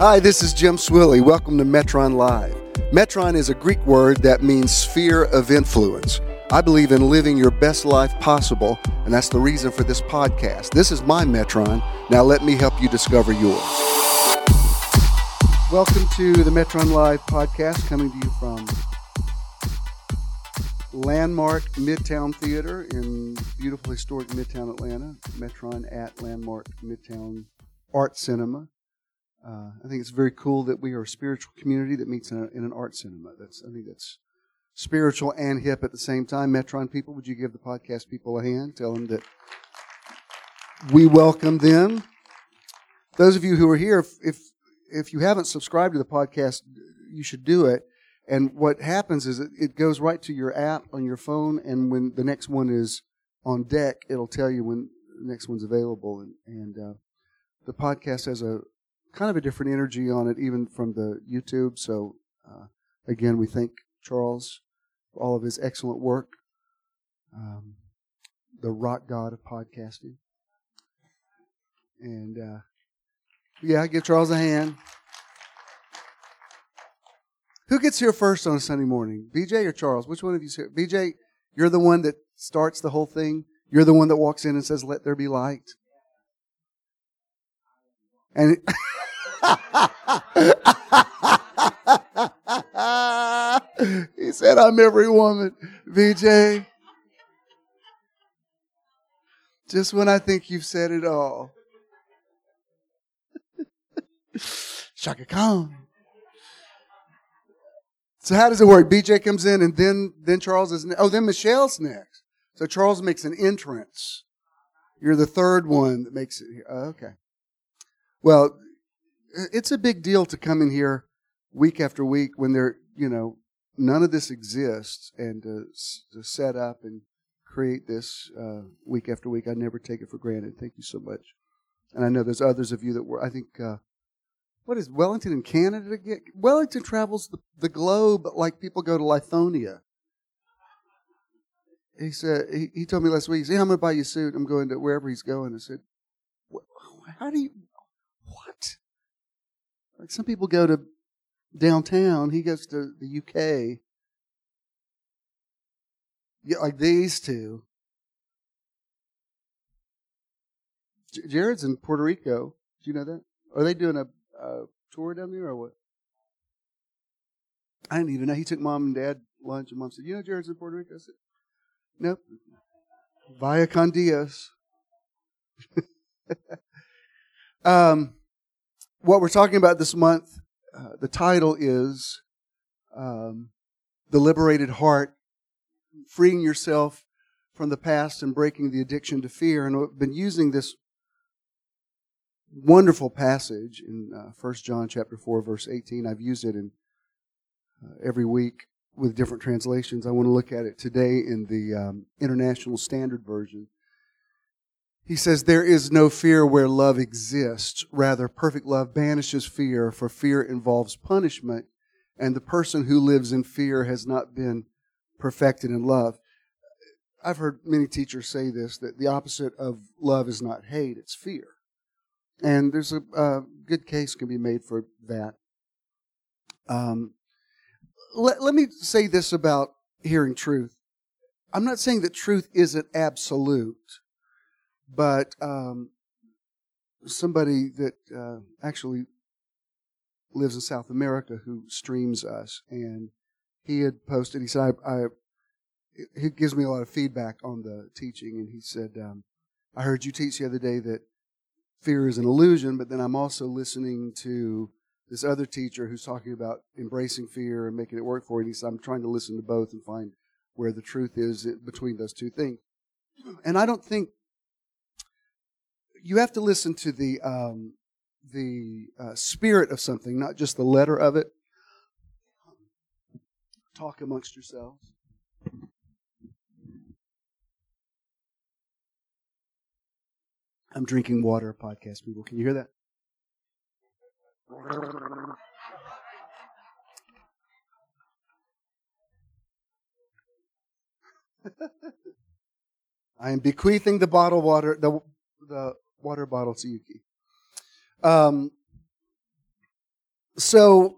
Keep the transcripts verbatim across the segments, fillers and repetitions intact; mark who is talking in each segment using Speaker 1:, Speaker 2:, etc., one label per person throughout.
Speaker 1: Hi, this is Jim Swilly. Welcome to Metron Live. Metron is a Greek word that means sphere of influence. I believe in living your best life possible, and that's the reason for this podcast. This is my Metron. Now let me help you discover yours. Welcome to the Metron Live podcast, coming to you from Landmark Midtown Theater in beautiful historic Midtown Atlanta. Metron at Landmark Midtown Art Cinema. Uh, I think it's very cool that we are a spiritual community that meets in, a, in an art cinema. That's I think that's spiritual and hip at the same time. Metron people, would you give the podcast people a hand? Tell them that we welcome them. Those of you who are here, if if, if you haven't subscribed to the podcast, you should do it. And what happens is it, it goes right to your app on your phone, and when the next one is on deck, it'll tell you when the next one's available. And, and uh, the podcast has a kind of a different energy on it, even from the YouTube. So, uh, again, we thank Charles for all of his excellent work, um, the rock god of podcasting. And, uh, yeah, give Charles a hand. Who gets here first on a Sunday morning? B J or Charles? Which one of you is here? B J, you're the one that starts the whole thing? You're the one that walks in and says, "Let there be light"? And it he said, "I'm every woman." B J, just when I think you've said it all. Shaka Khan. So how does it work? B J comes in, and then then Charles is ne- oh then Michelle's next. So Charles makes an entrance. You're the third one that makes it here. Oh, okay. Well, it's a big deal to come in here week after week when there, you know, none of this exists, and to, to set up and create this uh, week after week. I never take it for granted. Thank you so much. And I know there's others of you that were, I think, uh, what is Wellington in Canada? Wellington travels the, the globe like people go to Lithonia. He said, he, he told me last week, he said, "I'm going to buy you a suit. I'm going to wherever he's going." I said, "How do you, what?" Like some people go to downtown. He goes to the U K. Yeah, like these two. J- Jared's in Puerto Rico. Do you know that? Are they doing a, a tour down there or what? I didn't even know. He took mom and dad lunch, and mom said, "You know Jared's in Puerto Rico?" I said, "Nope." Via con Dios. um, what we're talking about this month, uh, the title is um, The Liberated Heart, freeing yourself from the past and breaking the addiction to fear. And I've been using this wonderful passage in uh, First John chapter four, verse eighteen. I've used it in uh, every week with different translations. I want to look at it today in the um, International Standard Version. He says, "There is no fear where love exists. Rather, perfect love banishes fear, for fear involves punishment, and the person who lives in fear has not been perfected in love." I've heard many teachers say this, that the opposite of love is not hate, it's fear. And there's a, a good case can be made for that. Um, let, let me say this about hearing truth. I'm not saying that truth isn't absolute, but um, somebody that uh, actually lives in South America who streams us, and he had posted, he said, I, I he gives me a lot of feedback on the teaching, and he said, um, "I heard you teach the other day that fear is an illusion, but then I'm also listening to this other teacher who's talking about embracing fear and making it work for you." And he said, "I'm trying to listen to both and find where the truth is between those two things." And I don't think you have to listen to the um, the uh, spirit of something, not just the letter of it. Talk amongst yourselves. I'm drinking water, podcast people. Can you hear that? I am bequeathing the bottle water, the the water bottle to Yuki. Um, so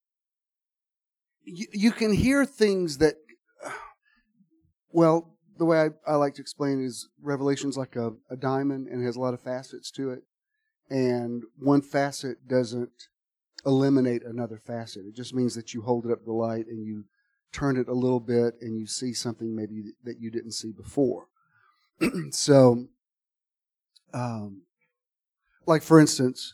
Speaker 1: you, you can hear things that, well, the way I, I like to explain it is Revelation's like a, a diamond and has a lot of facets to it. And one facet doesn't eliminate another facet. It just means that you hold it up to the light and you turn it a little bit and you see something maybe that you didn't see before. So, um, like for instance,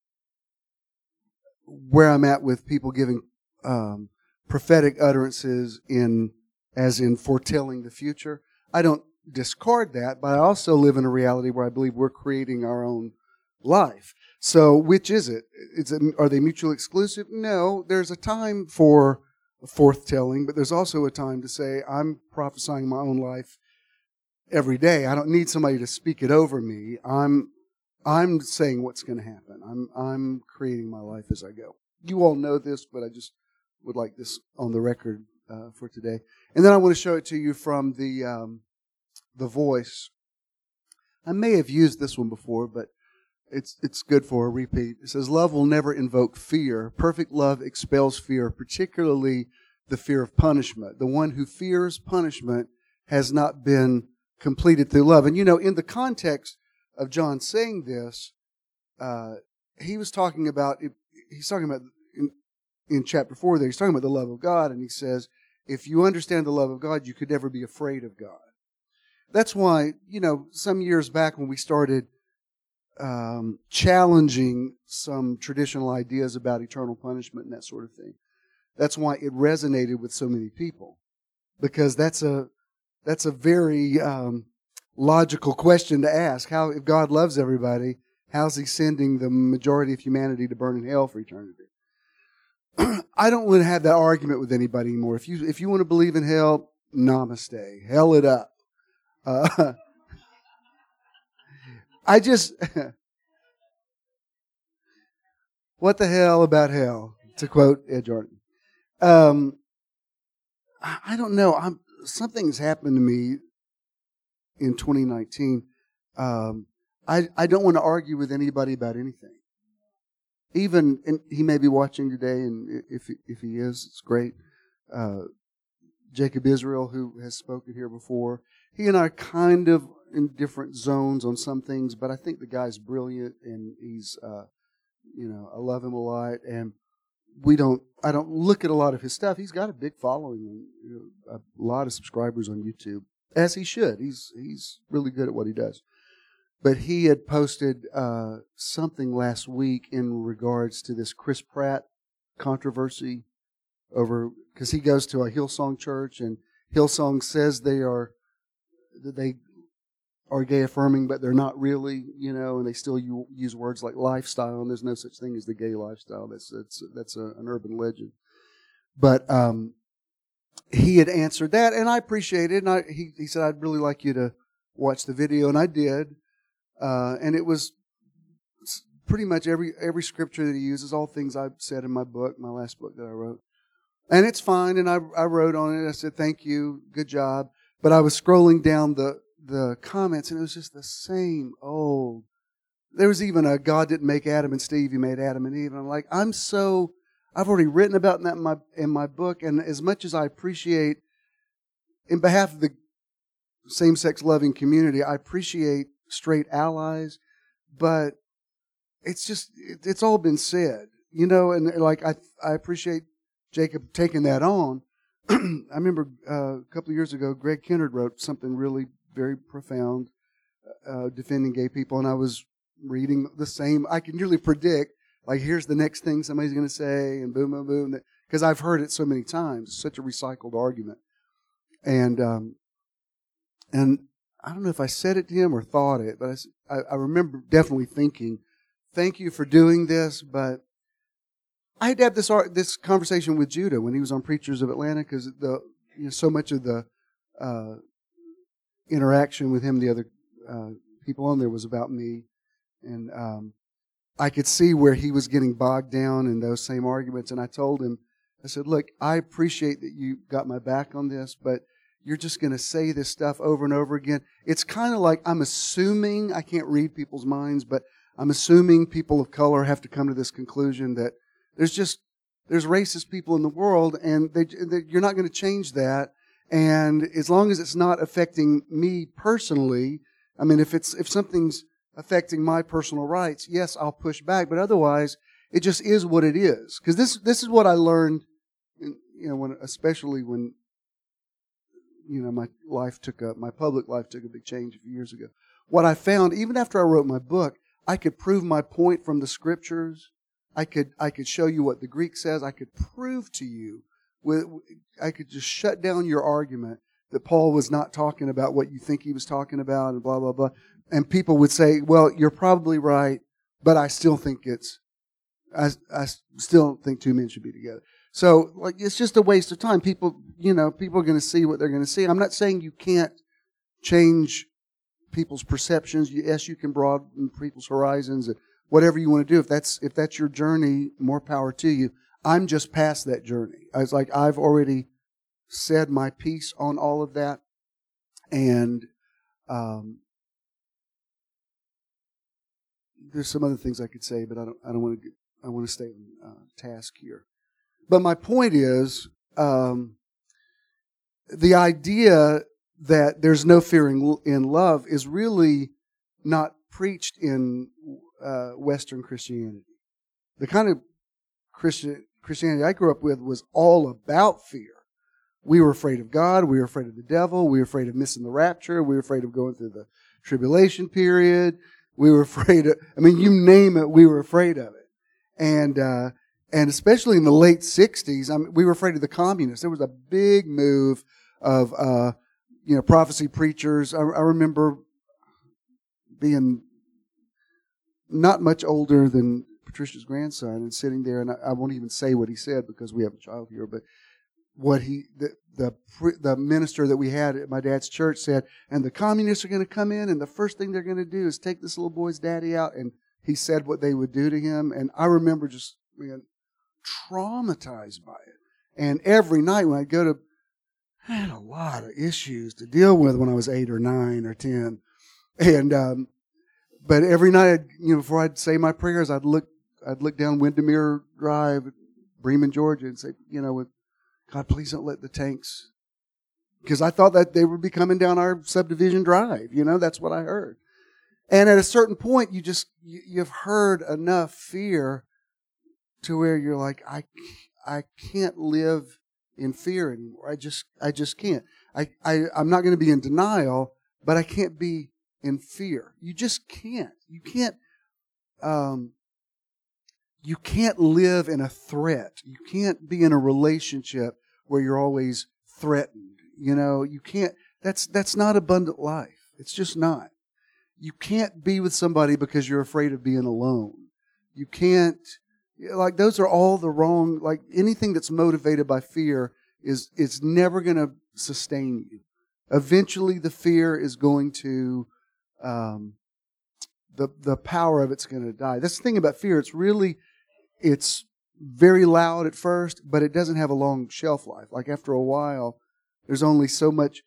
Speaker 1: where I'm at with people giving um, prophetic utterances in, as in foretelling the future, I don't discard that, but I also live in a reality where I believe we're creating our own life. So, which is it? Is it, are they mutually exclusive? No. There's a time for forthtelling, but there's also a time to say, I'm prophesying my own life every day. I don't need somebody to speak it over me. I'm I'm saying what's going to happen. I'm I'm creating my life as I go. You all know this, but I just would like this on the record uh, for today. And then I want to show it to you from the um, the Voice. I may have used this one before, but it's it's good for a repeat. It says, "Love will never invoke fear. Perfect love expels fear, particularly the fear of punishment. The one who fears punishment has not been completed through love." And you know, in the context of John saying this, uh, he was talking about, he's talking about in, in chapter four there, he's talking about the love of God, and he says, if you understand the love of God, you could never be afraid of God. That's why, you know, some years back when we started um, challenging some traditional ideas about eternal punishment and that sort of thing, that's why it resonated with so many people. Because that's a that's a very um, logical question to ask. How, if God loves everybody, how's He sending the majority of humanity to burn in hell for eternity? I don't want to have that argument with anybody anymore. If you if you want to believe in hell, namaste, hell it up. Uh, I just what the hell about hell? To quote Ed Jordan. Um, I, I don't know. I'm. Something's happened to me in twenty nineteen. Um, I, I don't want to argue with anybody about anything. Even, and he may be watching today, and if if he is, it's great. Uh, Jacob Israel, who has spoken here before, he and I are kind of in different zones on some things, but I think the guy's brilliant, and he's, uh, you know, I love him a lot, and we don't, I don't look at a lot of his stuff. He's got a big following, you know, a lot of subscribers on YouTube, as he should. He's he's really good at what he does. But he had posted uh, something last week in regards to this Chris Pratt controversy over, because he goes to a Hillsong church, and Hillsong says they are they are gay affirming, but they're not really, you know, and they still use words like lifestyle, and there's no such thing as the gay lifestyle. That's that's that's a, an urban legend. But um, he had answered that, and I appreciate it. And I, he he said, I'd really like you to watch the video, and I did. Uh, and it was pretty much every every scripture that he uses, all things I've said in my book, my last book that I wrote. And it's fine, and I I wrote on it. I said, thank you, good job. But I was scrolling down the, the comments, and it was just the same old. There was even a God didn't make Adam and Steve, He made Adam and Eve. And I'm like, I'm so, I've already written about that in my in my book, and as much as I appreciate, in behalf of the same-sex loving community, I appreciate straight allies, but it's just, it's all been said, you know, and like I I appreciate Jacob taking that on. I remember uh, a couple of years ago, Greg Kennard wrote something really very profound uh, defending gay people, and I was reading the same. I can usually predict, like, here's the next thing somebody's going to say, and boom, boom, boom, because I've heard it so many times. It's such a recycled argument. And um, and I don't know if I said it to him or thought it, but I, I remember definitely thinking, thank you for doing this, but I had to have this this conversation with Judah when he was on Preachers of Atlanta, because the you know so much of the uh, interaction with him, the other uh, people on there, was about me, and um, I could see where he was getting bogged down in those same arguments. And I told him, I said, "Look, I appreciate that you got my back on this, but you're just going to say this stuff over and over again. It's kind of like I'm assuming, I can't read people's minds, but I'm assuming people of color have to come to this conclusion that There's just, there's racist people in the world, and they, they, you're not going to change that. And as long as it's not affecting me personally, I mean, if it's, if something's affecting my personal rights, yes, I'll push back. But otherwise, it just is what it is. Because this, this is what I learned, in, you know, when, especially when, you know, my life took a, my public life took a big change a few years ago. What I found, even after I wrote my book, I could prove my point from the scriptures. I could, I could show you what the Greek says. I could prove to you with, I could just shut down your argument that Paul was not talking about what you think he was talking about and blah, blah, blah. And people would say, well, you're probably right, but I still think it's, I, I still don't think two men should be together. So, like, it's just a waste of time. People, you know, people are going to see what they're going to see. I'm not saying you can't change people's perceptions. Yes, you can broaden people's horizons and whatever you want to do. If that's, if that's your journey, more power to you. I'm just past that journey. I was like, I've already said my piece on all of that. And, um, there's some other things I could say, but I don't, I don't want to, I want to stay on uh, task here. But my point is, um, the idea that there's no fear in, in love is really not preached in uh, Western Christianity. The kind of Christian Christianity I grew up with was all about fear. We were afraid of God. We were afraid of the devil. We were afraid of missing the rapture. We were afraid of going through the tribulation period. We were afraid of, I mean, you name it, we were afraid of it. And, uh, and especially in the late sixties, I mean, we were afraid of the communists. There was a big move of, uh, you know, prophecy preachers. I, I remember being not much older than Patricia's grandson and sitting there, and I, I won't even say what he said because we have a child here, but what he, the, the, the minister that we had at my dad's church said, and the communists are going to come in, and the first thing they're going to do is take this little boy's daddy out, and he said what they would do to him, and I remember just being traumatized by it. And every night when I'd go to, I had a lot of issues to deal with when I was eight or nine or ten, and um, but every night, I'd, you know, before I'd say my prayers, I'd look, I'd look down Windermere Drive, Bremen, Georgia, and say, you know, with God, please don't let the tanks, because I thought that they would be coming down our subdivision drive. You know, that's what I heard. And at a certain point, you just, you, you've heard enough fear to where you're like, I, I can't live in fear anymore. I just, I just can't. I, I, I'm not going to be in denial, but I can't be in fear. You just can't. You can't, um, You can't live in a threat. You can't be in a relationship where you're always threatened. You know, you can't, that's, that's not abundant life. It's just not. You can't be with somebody because you're afraid of being alone. You can't, like, those are all the wrong, like, anything that's motivated by fear is, it's never going to sustain you. Eventually the fear is going to, um, the, the power of it's going to die. That's the thing about fear. It's really, it's very loud at first, but it doesn't have a long shelf life. Like, after a while, there's only so much.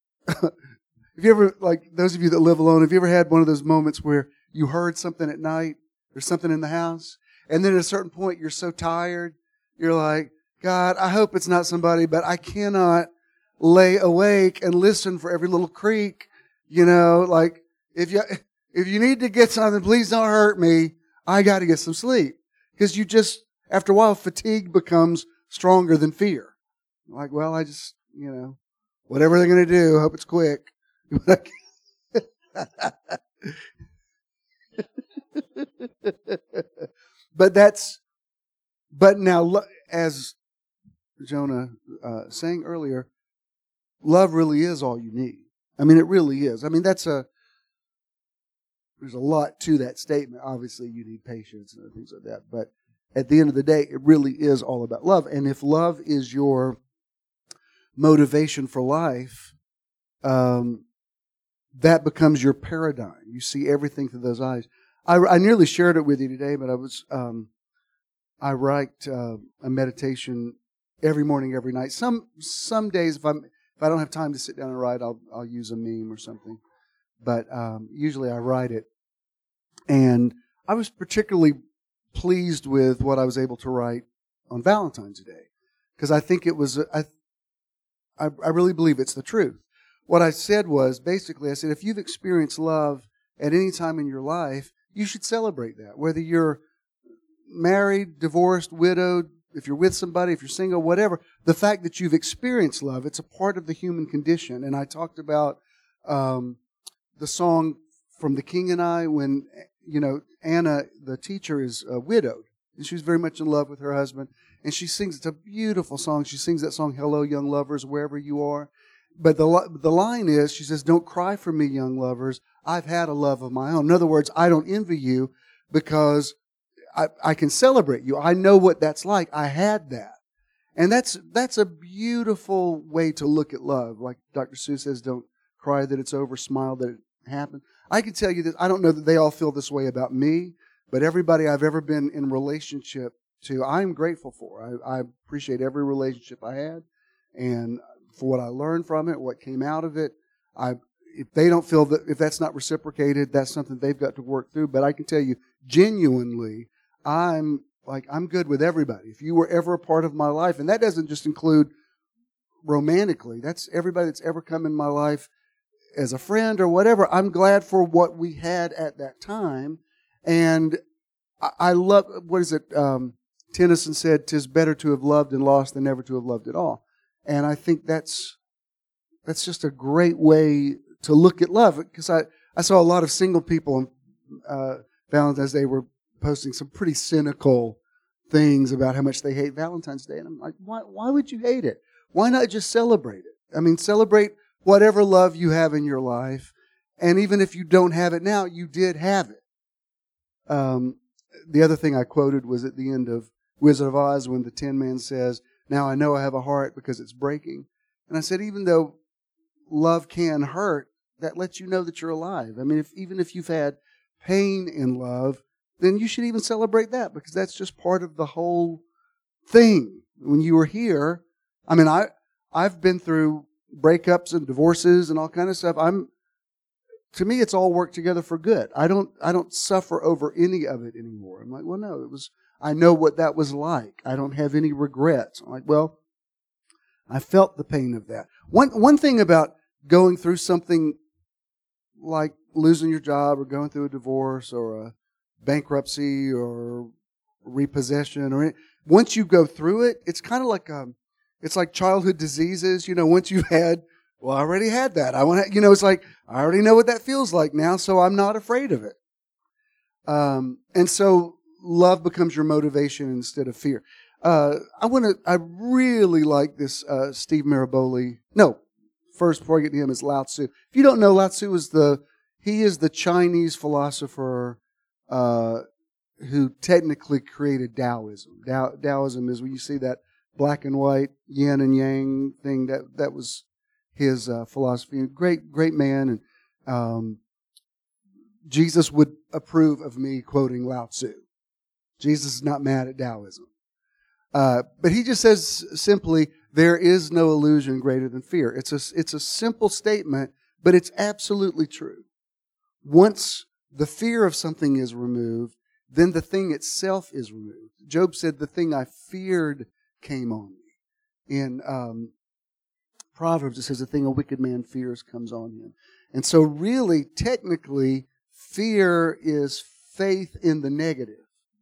Speaker 1: Have you ever, like, those of you that live alone, have you ever had one of those moments where you heard something at night, there's something in the house, and then at a certain point you're so tired, you're like, God, I hope it's not somebody, but I cannot lay awake and listen for every little creak. You know, like, if you, if you need to get something, please don't hurt me. I got to get some sleep. Because you just, after a while, fatigue becomes stronger than fear. Like, well, I just, you know, whatever they're going to do, hope it's quick. But that's, but now, as Jonah uh, saying earlier, love really is all you need. I mean, it really is. I mean, that's a, there's a lot to that statement. Obviously, you need patience and things like that. But at the end of the day, it really is all about love. And if love is your motivation for life, um, that becomes your paradigm. You see everything through those eyes. I, I nearly shared it with you today, but I was, um, I write uh, a meditation every morning, every night. Some some days, if I'm if I don't have time to sit down and write, I'll I'll use a meme or something. But um, usually I write it. And I was particularly pleased with what I was able to write on Valentine's Day, because I think it was, I, I, I really believe it's the truth. What I said was, basically, I said, if you've experienced love at any time in your life, you should celebrate that. Whether you're married, divorced, widowed, if you're with somebody, if you're single, whatever, the fact that you've experienced love, it's a part of the human condition. And I talked about um, the song from The King and I, when, you know, Anna, the teacher, is uh, widowed. And she's very much in love with her husband. And she sings, it's a beautiful song. She sings that song, Hello, Young Lovers, Wherever You Are. But the the line is, she says, don't cry for me, young lovers. I've had a love of my own. In other words, I don't envy you because I, I can celebrate you. I know what that's like. I had that. And that's that's a beautiful way to look at love. Like Doctor Sue says, don't cry that it's over, smile that it happened. I can tell you this, I don't know that they all feel this way about me, but everybody I've ever been in relationship to, I'm grateful for. I, I appreciate every relationship I had, and for what I learned from it, what came out of it. I, if they don't feel that, if that's not reciprocated, that's something they've got to work through. But I can tell you, genuinely, I'm like, I'm good with everybody. If you were ever a part of my life, and that doesn't just include romantically, that's everybody that's ever come in my life as a friend or whatever. I'm glad for what we had at that time. And I, I love, what is it? Um, Tennyson said, "'Tis better to have loved and lost than never to have loved at all." And I think that's that's just a great way to look at love. Because I, I saw a lot of single people on uh, Valentine's Day were posting some pretty cynical things about how much they hate Valentine's Day. And I'm like, why, why would you hate it? Why not just celebrate it? I mean, celebrate whatever love you have in your life. And even if you don't have it now, you did have it. Um, the other thing I quoted was at the end of Wizard of Oz when the Tin Man says, "Now I know I have a heart because it's breaking." And I said, even though love can hurt, that lets you know that you're alive. I mean, if, even if you've had pain in love, then you should even celebrate that, because that's just part of the whole thing. When you were here, I mean, I, I've been through breakups and divorces and all kind of stuff. I'm, to me, it's all worked together for good. I don't, I don't suffer over any of it anymore. I'm like, well, no, it was, I know what that was like. I don't have any regrets. I'm like, well, I felt the pain of that. One one thing about going through something like losing your job or going through a divorce or a bankruptcy or repossession, or any, once you go through it, it's kind of like a, it's like childhood diseases. You know, once you've had, well, I already had that. I want to, you know, it's like I already know what that feels like now, so I'm not afraid of it. Um, and so love becomes your motivation instead of fear. Uh, I want to. I really like this uh, Steve Maraboli. No, first before I get to him is Lao Tzu. If you don't know, Lao Tzu is the he is the Chinese philosopher uh, who technically created Taoism. Tao, Taoism is when you see that black and white, yin and yang thing. That that was his uh, philosophy. Great, great man, and um, Jesus would approve of me quoting Lao Tzu. Jesus is not mad at Taoism. Uh, but he just says simply, there is no illusion greater than fear. It's a, it's a simple statement, but it's absolutely true. Once the fear of something is removed, then the thing itself is removed. Job said, the thing I feared came on me. In um, Proverbs, it says, the thing a wicked man fears comes on him. And so really, technically, fear is faith in the negative.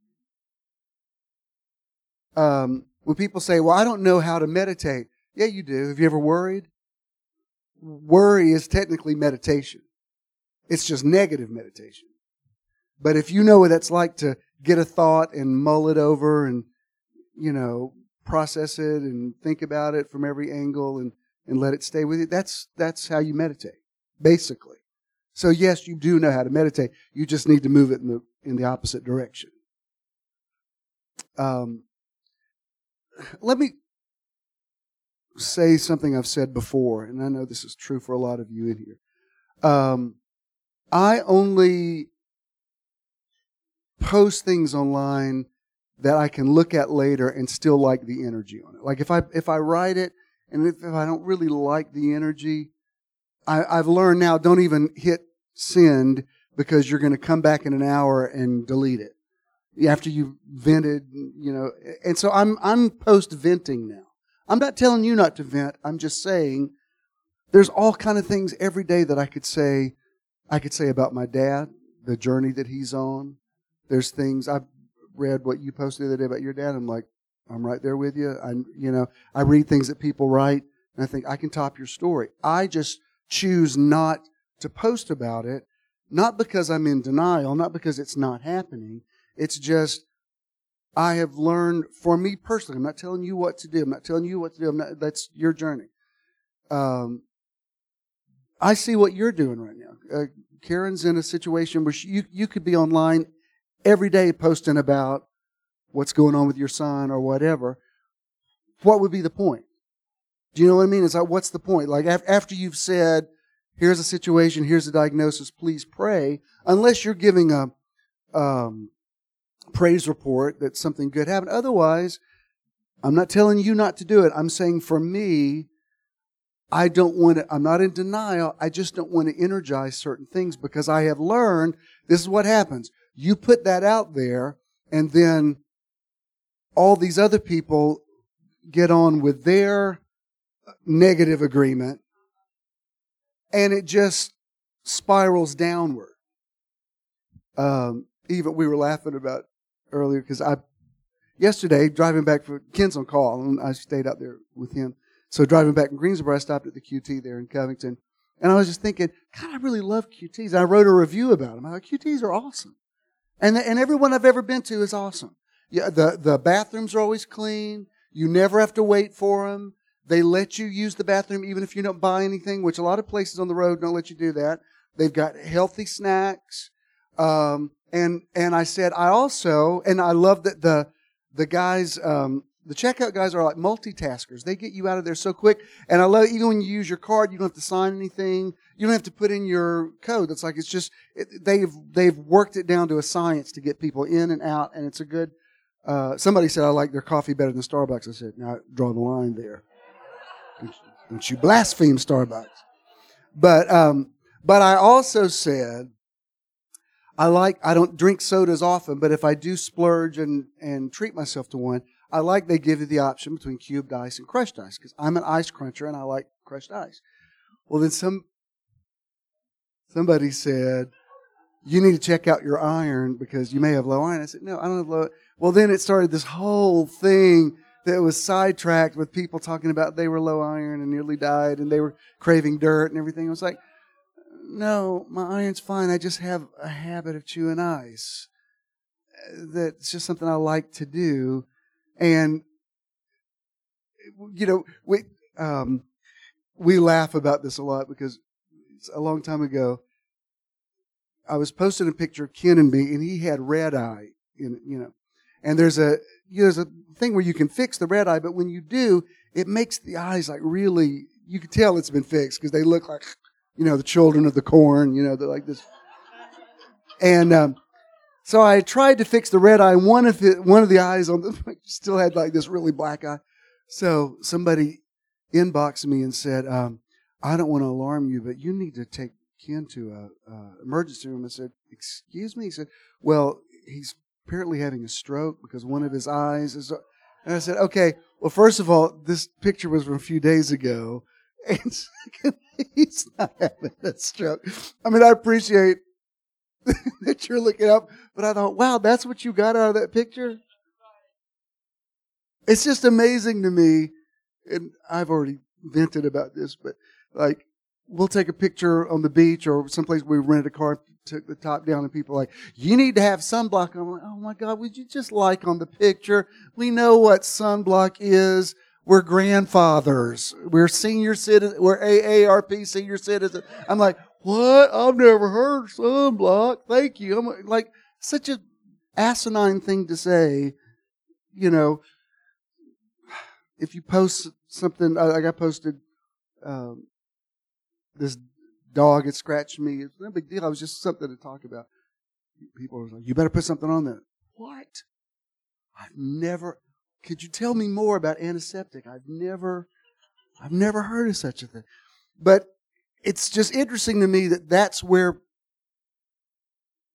Speaker 1: Um, when people say, well, I don't know how to meditate. Yeah, you do. Have you ever worried? Worry is technically meditation. It's just negative meditation. But if you know what that's like to get a thought and mull it over and, you know, process it and think about it from every angle and, and let it stay with you, that's, that's how you meditate, basically. So yes, you do know how to meditate. You just need to move it in the, in the opposite direction. Um, Let me say something I've said before, and I know this is true for a lot of you in here. Um, I only post things online that I can look at later and still like the energy on it. Like if I if I write it and if, if I don't really like the energy, I, I've learned now, don't even hit send, because you're going to come back in an hour and delete it. after you've vented, you know. And so I'm I'm post-venting now. I'm not telling you not to vent. I'm just saying there's all kind of things every day that I could say I could say about my dad, the journey that he's on. There's things I've read what you posted the other day about your dad. I'm like, I'm right there with you. I you know, I read things that people write and I think I can top your story. I just choose not to post about it, not because I'm in denial, not because it's not happening. It's just I have learned, for me personally, I'm not telling you what to do. I'm not telling you what to do. I'm not, that's your journey. Um, I see what you're doing right now. Uh, Karen's in a situation where she, you you could be online every day posting about what's going on with your son or whatever. What would be the point? Do you know what I mean? It's like, what's the point? Like af- after you've said, here's a situation, here's a diagnosis, please pray. Unless you're giving a um, praise report that something good happened. Otherwise, I'm not telling you not to do it. I'm saying for me, I don't want to, I'm not in denial. I just don't want to energize certain things because I have learned this is what happens. You put that out there and then all these other people get on with their negative agreement and it just spirals downward. Um, even we were laughing about earlier because I, yesterday driving back for Ken's on call and I stayed out there with him. So driving back from Greensboro, I stopped at the Q T there in Covington. And I was just thinking, God, I really love Q Ts. I wrote a review about them. I thought, Q Ts are awesome. And the, and everyone I've ever been to is awesome. Yeah, the, the bathrooms are always clean. You never have to wait for them. They let you use the bathroom even if you don't buy anything, which a lot of places on the road don't let you do that. They've got healthy snacks. Um, and and I said, I also, and I love that the the guys, um, the checkout guys are like multitaskers. They get you out of there so quick. And I love it, even when you use your card, you don't have to sign anything. You don't have to put in your code. It's like, it's just, it, they've, they've worked it down to a science to get people in and out. And it's a good, uh, somebody said, I like their coffee better than Starbucks. I said, now draw the line there. Don't, don't you blaspheme Starbucks. But, um, but I also said, I like, I don't drink sodas often, but if I do splurge and, and treat myself to one, I like they give you the option between cubed ice and crushed ice because I'm an ice cruncher and I like crushed ice. Well, then some somebody said, you need to check out your iron because you may have low iron. I said, no, I don't have low. Well, then it started this whole thing that was sidetracked with people talking about they were low iron and nearly died and they were craving dirt and everything. I was like, no, my iron's fine. I just have a habit of chewing ice. That's just something I like to do. And, you know, we um, we laugh about this a lot because a long time ago, I was posting a picture of Ken and me, and he had red eye, in, you know. And there's a you know, there's a thing where you can fix the red eye, but when you do, it makes the eyes like really, you can tell it's been fixed because they look like, you know, the children of the corn, you know, they're like this. And um, so I tried to fix the red eye. One of the, one of the eyes on the still had like this really black eye. So somebody inboxed me and said, um, I don't want to alarm you, but you need to take Ken to a, a emergency room. I said, excuse me? He said, well, he's apparently having a stroke because one of his eyes is... And I said, okay, well, first of all, this picture was from a few days ago. And second, he's not having a stroke. I mean, I appreciate that you're looking up, but I thought, wow, that's what you got out of that picture? It's just amazing to me, and I've already vented about this, but like, we'll take a picture on the beach or someplace we rented a car, took the top down, and people are like, you need to have sunblock. I'm like, oh my God, would you just like on the picture? We know what sunblock is. We're grandfathers. We're senior citizens. We're A A R P senior citizens. I'm like, what? I've never heard of sunblock. Thank you. I'm like, such a asinine thing to say. You know, if you post something, like I posted um, this dog had scratched me. It's no big deal. It was just something to talk about. People were like, you better put something on there. What? I've never, could you tell me more about antiseptic? I've never, I've never heard of such a thing. But it's just interesting to me that that's where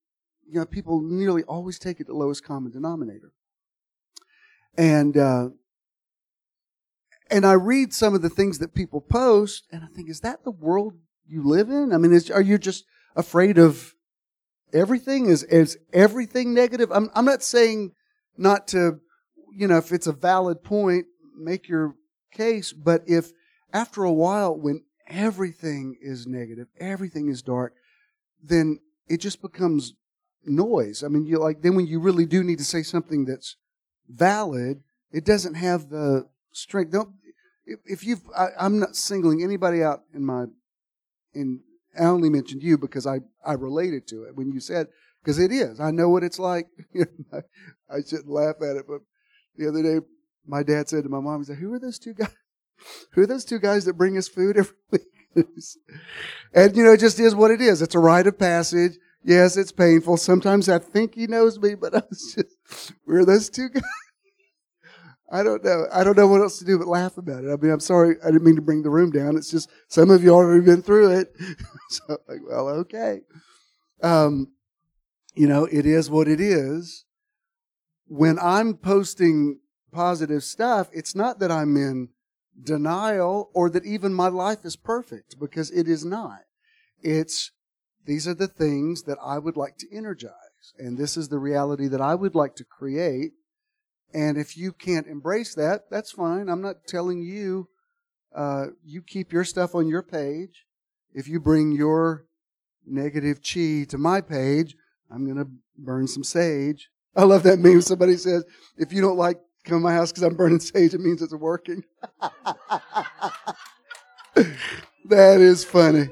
Speaker 1: you know, people nearly always take it to lowest common denominator. And uh, and I read some of the things that people post, and I think, is that the world you live in? I mean, is, are you just afraid of everything? Is is everything negative? I'm I'm not saying not to, you know, if it's a valid point, make your case. But if after a while, when everything is negative, everything is dark, then it just becomes noise. I mean, you like then when you really do need to say something that's valid, it doesn't have the strength. Don't if, if you've I, I'm not singling anybody out in my in I only mentioned you because I I related to it when you said, because it is. I know what it's like. I, I shouldn't laugh at it, but the other day my dad said to my mom, he said, "Who are those two guys? Who are those two guys that bring us food every week?" And you know, it just is what it is. It's a rite of passage. Yes, it's painful. Sometimes I think he knows me, but I was just, we're those two guys. I don't know. I don't know what else to do but laugh about it. I mean, I'm sorry. I didn't mean to bring the room down. It's just some of you already been through it. So, like, well, okay. Um, you know, it is what it is. When I'm posting positive stuff, it's not that I'm in denial or that even my life is perfect, because it is not. It's, these are the things that I would like to energize. And this is the reality that I would like to create. And if you can't embrace that, that's fine. I'm not telling you, uh, you keep your stuff on your page. If you bring your negative chi to my page, I'm going to burn some sage. I love that meme. Somebody says, if you don't like come to my house because I'm burning sage, it means it's working. That is funny.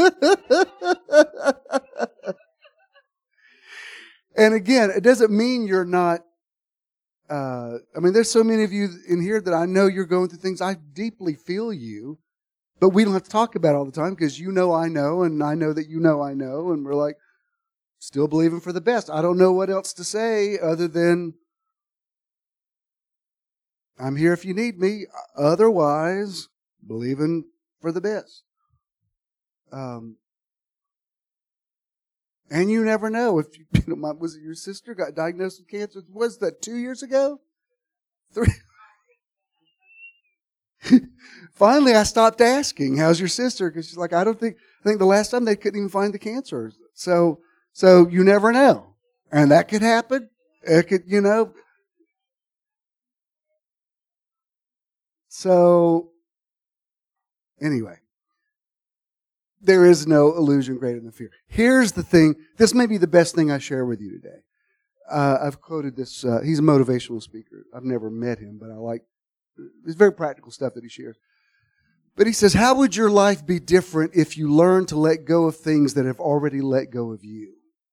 Speaker 1: And again, it doesn't mean you're not, uh, I mean, there's so many of you in here that I know you're going through things. I deeply feel you, but we don't have to talk about it all the time because you know I know, and I know that you know I know, and we're like, still believing for the best. I don't know what else to say other than I'm here if you need me. Otherwise, believing for the best. Um, and you never know if you, you know, my, was it your sister got diagnosed with cancer? Was that two years ago? Three. Finally, I stopped asking, "How's your sister?" Because she's like, "I don't think." I think the last time they couldn't even find the cancer. So, so you never know, and that could happen. It could, you know. So, anyway. There is no illusion greater than fear. Here's the thing. This may be the best thing I share with you today. Uh, I've quoted this. Uh, he's a motivational speaker. I've never met him, but I like, it's very practical stuff that he shares. But he says, how would your life be different if you learned to let go of things that have already let go of you?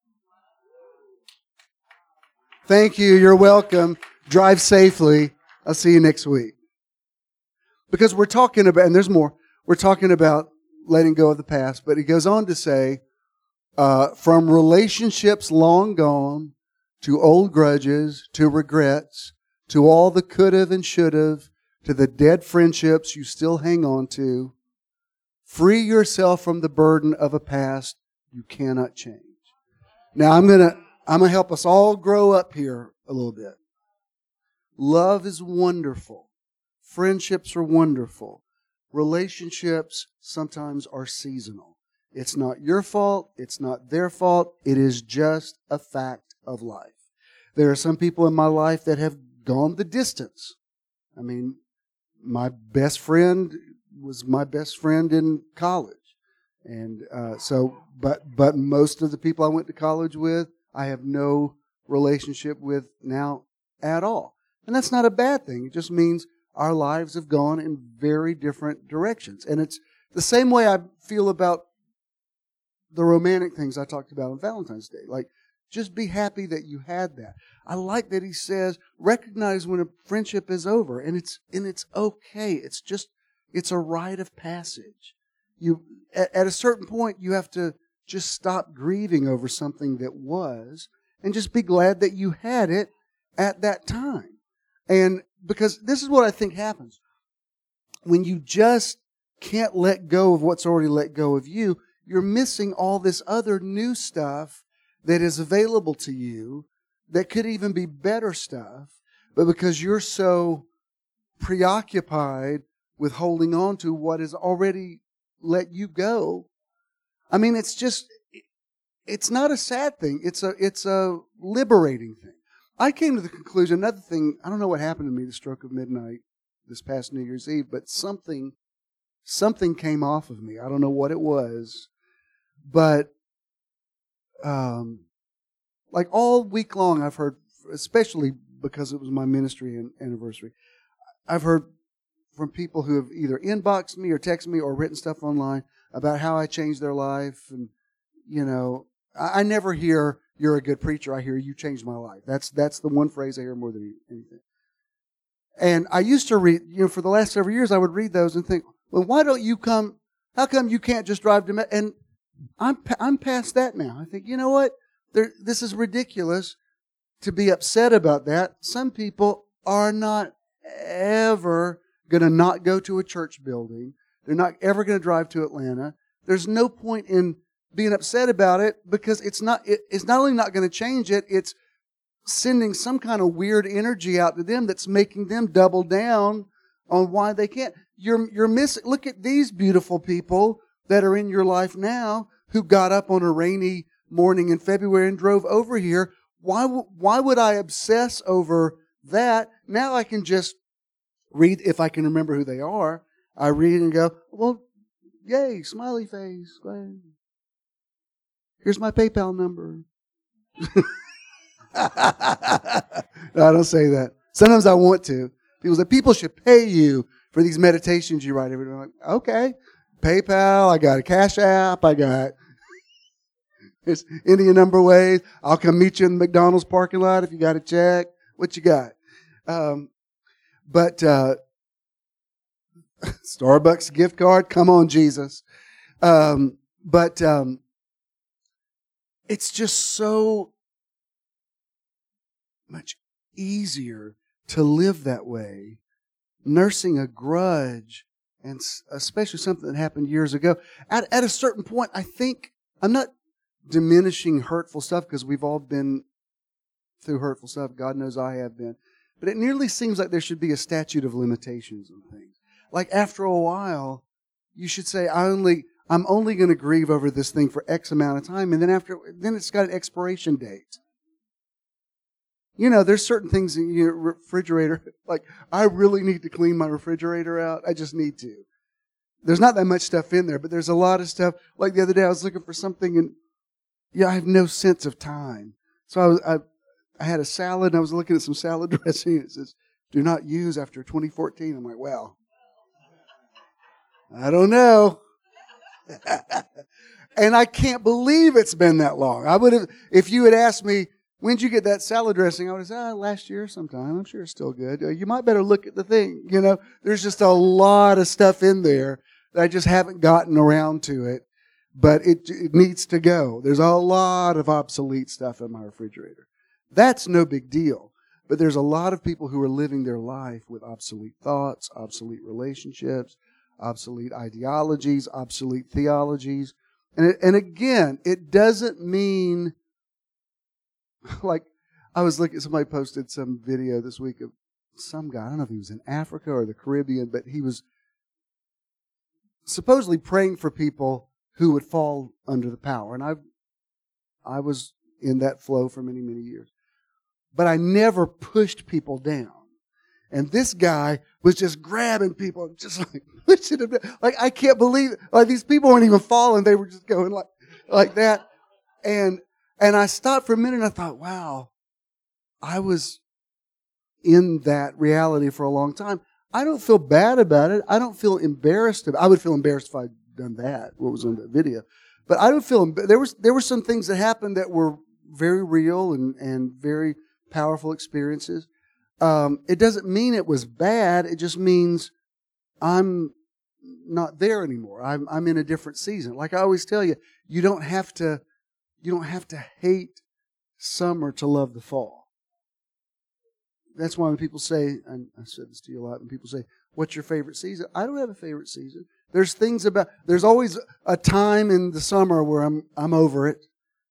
Speaker 1: Thank you. You're welcome. Drive safely. I'll see you next week. Because we're talking about, and there's more, we're talking about letting go of the past. But he goes on to say, uh, from relationships long gone, to old grudges, to regrets, to all the could have and should have, to the dead friendships you still hang on to, free yourself from the burden of a past you cannot change. Now I'm gonna I'm gonna help us all grow up here a little bit. Love is wonderful. Friendships are wonderful. Relationships sometimes are seasonal. It's not your fault. It's not their fault. It is just a fact of life. There are some people in my life that have gone the distance. I mean, my best friend was my best friend in college. And uh, so, but but most of the people I went to college with, I have no relationship with now at all. And that's not a bad thing. It just means our lives have gone in very different directions. And it's the same way I feel about the romantic things I talked about on Valentine's Day. Like, just be happy that you had that. I like that he says, recognize when a friendship is over. And it's and it's okay. It's just, it's a rite of passage. You at, at a certain point, you have to just stop grieving over something that was and just be glad that you had it at that time. And because this is what I think happens. When you just can't let go of what's already let go of you, you're missing all this other new stuff that is available to you that could even be better stuff, but because you're so preoccupied with holding on to what has already let you go. I mean, it's just, it's not a sad thing. It's a, it's a liberating thing. I came to the conclusion, another thing, I don't know what happened to me the stroke of midnight this past New Year's Eve, but something, something came off of me. I don't know what it was, but um, like all week long I've heard, especially because it was my ministry anniversary, I've heard from people who have either inboxed me or texted me or written stuff online about how I changed their life. And, you know, I, I never hear, you're a good preacher. I hear, you changed my life. That's that's the one phrase I hear more than anything. And I used to read, you know, for the last several years, I would read those and think, well, why don't you come, how come you can't just drive to, Me-? and I'm I'm past that now. I think, you know what, there, this is ridiculous to be upset about that. Some people are not ever going to not go to a church building. They're not ever going to drive to Atlanta. There's no point in being upset about it because it's not, it, it's not only not going to change it, it's sending some kind of weird energy out to them that's making them double down on why they can't. You're, you're missing, look at these beautiful people that are in your life now who got up on a rainy morning in February and drove over here. Why, w- why would I obsess over that? Now I can just read, if I can remember who they are, I read and go, well, yay, smiley face. Here's my PayPal number. No, I don't say that. Sometimes I want to. People say, people should pay you for these meditations you write every day. I'm like, okay, PayPal, I got a Cash App, I got there's Indian number ways. I'll come meet you in the McDonald's parking lot if you got a check. What you got? Um, but uh, Starbucks gift card, come on, Jesus. Um, but um, it's just so much easier to live that way, nursing a grudge, and especially something that happened years ago. At, at a certain point, I think, I'm not diminishing hurtful stuff because we've all been through hurtful stuff. God knows I have been. But it nearly seems like there should be a statute of limitations on things. Like after a while, you should say, I only, I'm only going to grieve over this thing for X amount of time. And then after, then it's got an expiration date. You know, there's certain things in your refrigerator, like, I really need to clean my refrigerator out. I just need to. There's not that much stuff in there, but there's a lot of stuff. Like the other day, I was looking for something, and yeah, I have no sense of time. So I was, I, I had a salad, and I was looking at some salad dressing, and it says, do not use after twenty fourteen. I'm like, well, I don't know. And I can't believe it's been that long. I would have, if you had asked me, when'd you get that salad dressing? I would have said, oh, last year sometime. I'm sure it's still good. Uh, you might better look at the thing. You know, there's just a lot of stuff in there that I just haven't gotten around to it, but it, it needs to go. There's a lot of obsolete stuff in my refrigerator. That's no big deal. But there's a lot of people who are living their life with obsolete thoughts, obsolete relationships, obsolete ideologies, obsolete theologies. And it, and again, it doesn't mean, like, I was looking, somebody posted some video this week of some guy, I don't know if he was in Africa or the Caribbean, but he was supposedly praying for people who would fall under the power. And I I was in that flow for many, many years. But I never pushed people down. And this guy was just grabbing people, just like pushing them down. Like, I can't believe it. Like, these people weren't even falling. They were just going like, like that. And And I stopped for a minute and I thought, wow, I was in that reality for a long time. I don't feel bad about it. I don't feel embarrassed. I would feel embarrassed if I'd done that, what was on that video. But I don't feel, there was, there were some things that happened that were very real and, and very powerful experiences. Um, it doesn't mean it was bad. It just means I'm not there anymore. I'm, I'm in a different season. Like I always tell you, you don't have to, You don't have to hate summer to love the fall. That's why when people say, and I said this to you a lot, when people say, what's your favorite season? I don't have a favorite season. There's things about, there's always a time in the summer where I'm I'm over it.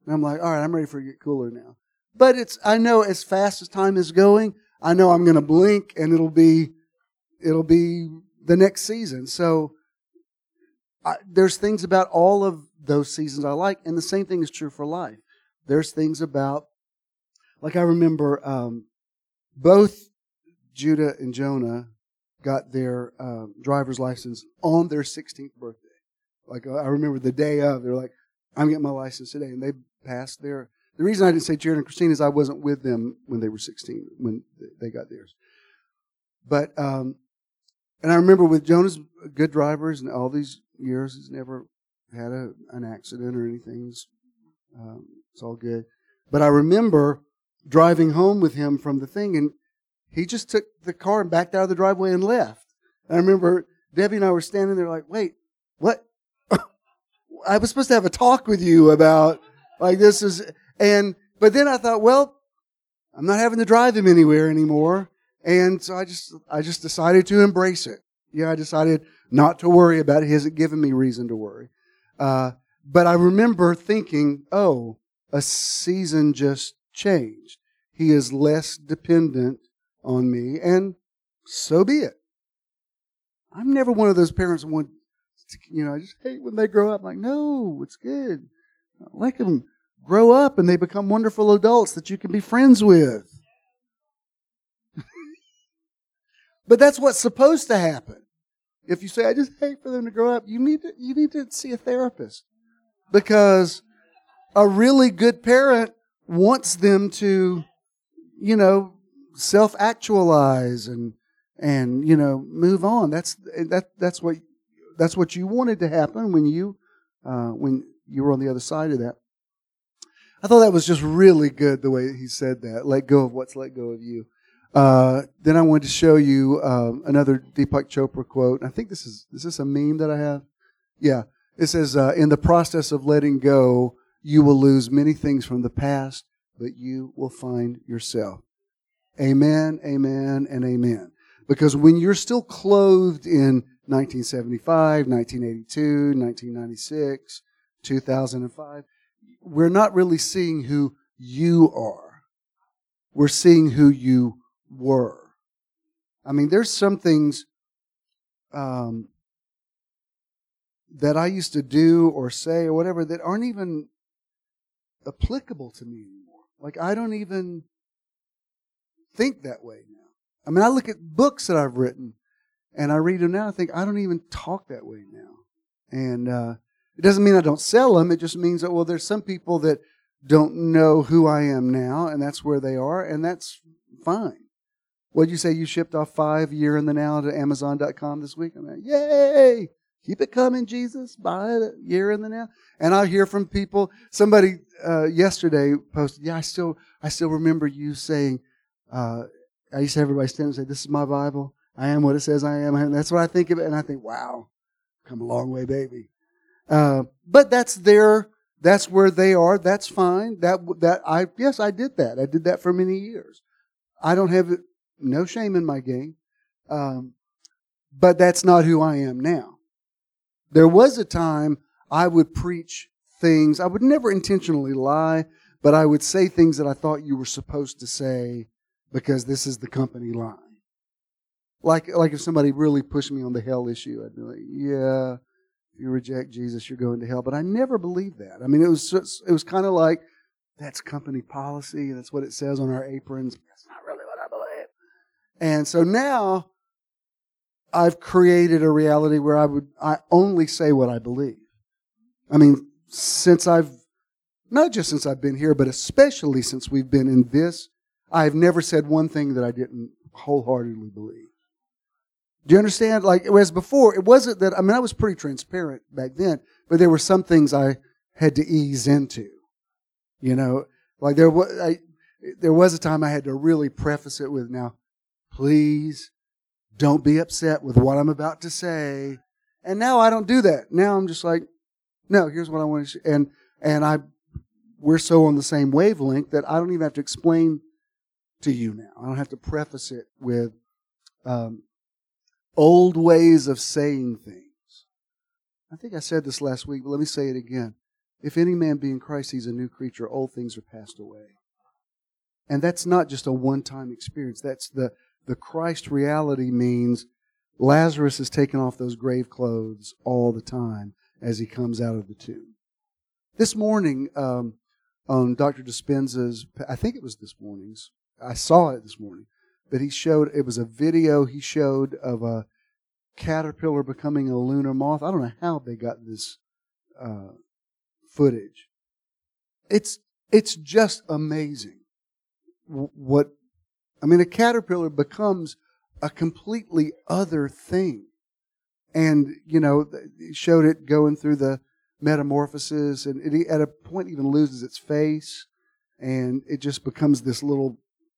Speaker 1: And I'm like, all right, I'm ready for it to get cooler now. But it's, I know as fast as time is going, I know I'm going to blink and it'll be, it'll be the next season. So I, there's things about all of those seasons I like, and the same thing is true for life. There's things about, like I remember um, both Judah and Jonah got their uh, driver's license on their sixteenth birthday. Like I remember the day of, they're like, I'm getting my license today, and they passed their. The reason I didn't say Jared and Christine is I wasn't with them when they were sixteen, when they got theirs. But, um, and I remember with Jonah's good drivers and all these years, he's never had a, an accident or anything. It's, um, it's all good. But I remember driving home with him from the thing, and he just took the car and backed out of the driveway and left. And I remember Debbie and I were standing there like, wait, what? I was supposed to have a talk with you about, like, this is, and, but then I thought, well, I'm not having to drive him anywhere anymore. And so I just, I just decided to embrace it. Yeah, I decided not to worry about it. He hasn't given me reason to worry. Uh, but I remember thinking, oh, a season just changed. He is less dependent on me, and so be it. I'm never one of those parents who want, you know, I just hate when they grow up. I'm like, no, it's good. Let them grow up and they become wonderful adults that you can be friends with. But that's what's supposed to happen. If you say, I just hate for them to grow up, you need to, you need to see a therapist. Because a really good parent wants them to, you know, self-actualize and, and, you know, move on. That's, that, that's what, that's what you wanted to happen when you, uh, when you were on the other side of that. I thought that was just really good the way he said that. Let go of what's let go of you. Uh, then I wanted to show you um, another Deepak Chopra quote. I think this is is this a meme that I have? Yeah. It says, uh, in the process of letting go, you will lose many things from the past, but you will find yourself. Amen, amen, and amen. Because when you're still clothed in nineteen seventy-five, nineteen eighty-two, nineteen ninety-six, two thousand five, we're not really seeing who you are. We're seeing who you were. I mean, there's some things um, that I used to do or say or whatever that aren't even applicable to me anymore. Like, I don't even think that way now. I mean, I look at books that I've written and I read them now and think, I don't even talk that way now. And uh, it doesn't mean I don't sell them. It just means that, well, there's some people that don't know who I am now, and that's where they are, and that's fine. What did you say? You shipped off five year in the now to Amazon dot com this week? I'm like, yay! Keep it coming, Jesus. Buy it year in the now. And I hear from people. Somebody uh, yesterday posted, yeah, I still, I still remember you saying, uh, I used to have everybody stand and say, this is my Bible. I am what it says I am. And that's what I think of it. And I think, wow, come a long way, baby. Uh, but that's their, that's where they are. That's fine. That, that I, yes, I did that. I did that for many years. I don't have no shame in my game. Um, but that's not who I am now. There was a time I would preach things. I would never intentionally lie, but I would say things that I thought you were supposed to say because this is the company line. Like, like if somebody really pushed me on the hell issue, I'd be like, yeah, if you reject Jesus, you're going to hell. But I never believed that. I mean, it was just, it was kind of like, that's company policy. That's what it says on our aprons. That's not really what I believe. And so now I've created a reality where I would, I only say what I believe. I mean, since I've, not just since I've been here, but especially since we've been in this, I've never said one thing that I didn't wholeheartedly believe. Do you understand? Like, whereas before, it wasn't that, I mean, I was pretty transparent back then, but there were some things I had to ease into. You know, like there was, I, there was a time I had to really preface it with, now, please don't be upset with what I'm about to say. And now I don't do that. Now I'm just like, no, here's what I want to say. And, and I, we're so on the same wavelength that I don't even have to explain to you now. I don't have to preface it with, um, old ways of saying things. I think I said this last week, but let me say it again. If any man be in Christ, he's a new creature. Old things are passed away. And that's not just a one-time experience. That's the, the Christ reality means Lazarus is taking off those grave clothes all the time as he comes out of the tomb. This morning, um, on Doctor Dispenza's, I think it was this morning's, I saw it this morning, but he showed, it was a video he showed of a caterpillar becoming a lunar moth. I don't know how they got this uh, footage. It's it's just amazing what, I mean, a caterpillar becomes a completely other thing. And, you know, he showed it going through the metamorphosis, and it at a point even loses its face, and it just becomes this little,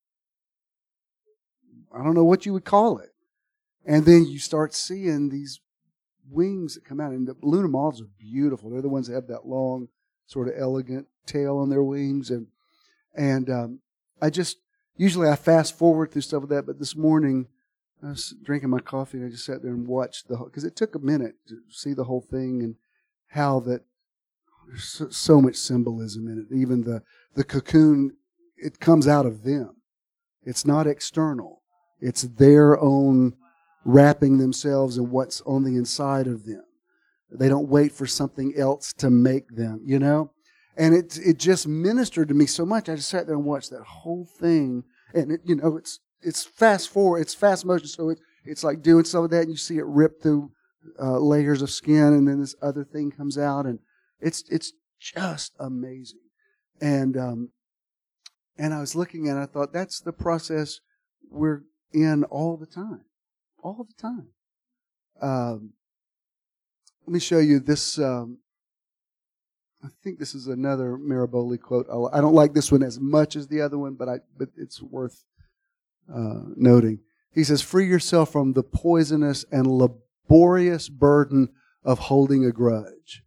Speaker 1: I don't know what you would call it. And then you start seeing these wings that come out, and the lunar moths are beautiful. They're the ones that have that long, sort of elegant tail on their wings, and and um, I just usually I fast forward through stuff like that, but this morning I was drinking my coffee and I just sat there and watched the whole, because it took a minute to see the whole thing and how that there's so, so much symbolism in it. Even the the cocoon, it comes out of them. It's not external. It's their own wrapping themselves in what's on the inside of them. They don't wait for something else to make them, you know? And it it just ministered to me so much. I just sat there and watched that whole thing. And, it, you know, it's it's fast forward. It's fast motion. So it, it's like doing some of that, and you see it rip through uh, layers of skin, and then this other thing comes out. And it's it's just amazing. And, um, and I was looking at it, I thought, that's the process we're in all the time. All the time. Um, let me show you this. Um, I think this is another Maraboli quote. I don't like this one as much as the other one, but I but it's worth uh, noting. He says, "Free yourself from the poisonous and laborious burden of holding a grudge."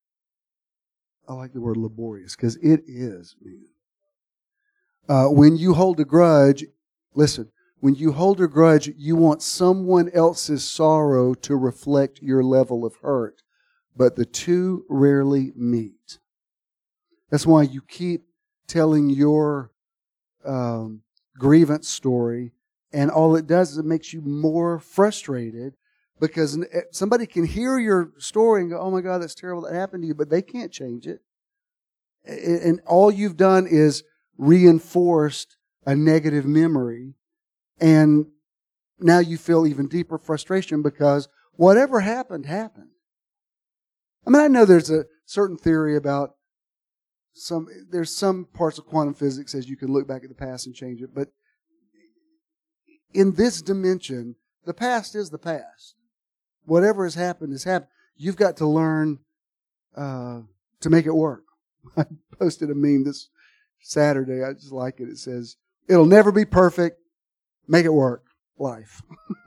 Speaker 1: I like the word laborious because it is, man. Uh, when you hold a grudge, listen. When you hold a grudge, you want someone else's sorrow to reflect your level of hurt. But the two rarely meet. That's why you keep telling your um, grievance story, and all it does is it makes you more frustrated, because somebody can hear your story and go, "Oh my God, that's terrible that happened to you," but they can't change it. And all you've done is reinforced a negative memory. And now you feel even deeper frustration because whatever happened, happened. I mean, I know there's a certain theory about some, there's some parts of quantum physics as you can look back at the past and change it, but in this dimension, the past is the past. Whatever has happened has happened. You've got to learn uh, to make it work. I posted a meme this Saturday. I just like it. It says, "It'll never be perfect. Make it work, life."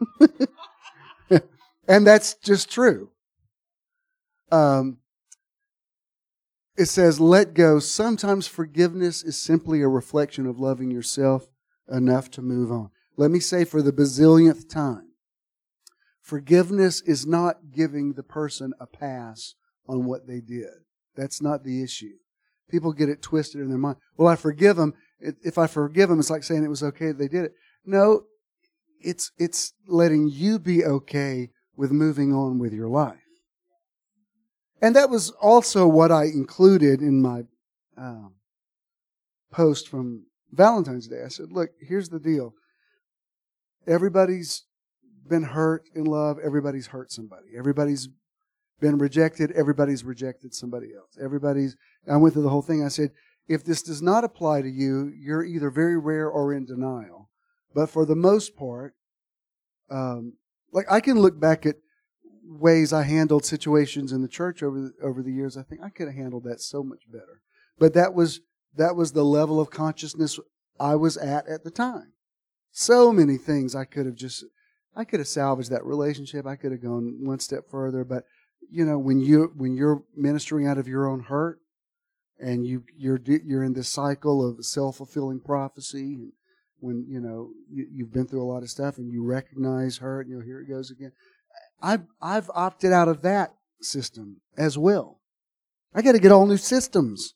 Speaker 1: And that's just true. Um, it says, "Let go. Sometimes forgiveness is simply a reflection of loving yourself enough to move on." Let me say for the bazillionth time, forgiveness is not giving the person a pass on what they did. That's not the issue. People get it twisted in their mind. Well, I forgive them. If I forgive them, it's like saying it was okay that they did it. No, it's it's letting you be okay with moving on with your life. And that was also what I included in my um, post from Valentine's Day. I said, look, here's the deal. Everybody's been hurt in love. Everybody's hurt somebody. Everybody's been rejected. Everybody's rejected somebody else. Everybody's, I went through the whole thing. I said, if this does not apply to you, you're either very rare or in denial. But for the most part, um, like I can look back at ways I handled situations in the church over the, over the years. I think I could have handled that so much better. But that was that was the level of consciousness I was at at the time. So many things I could have just, I could have salvaged that relationship. I could have gone one step further. But you know, when you when you're ministering out of your own hurt, and you you're you're in this cycle of self-fulfilling prophecy, and when you know you, you've been through a lot of stuff, and you recognize hurt, and you know, here it goes again. I've I've opted out of that system as well. I got to get all new systems.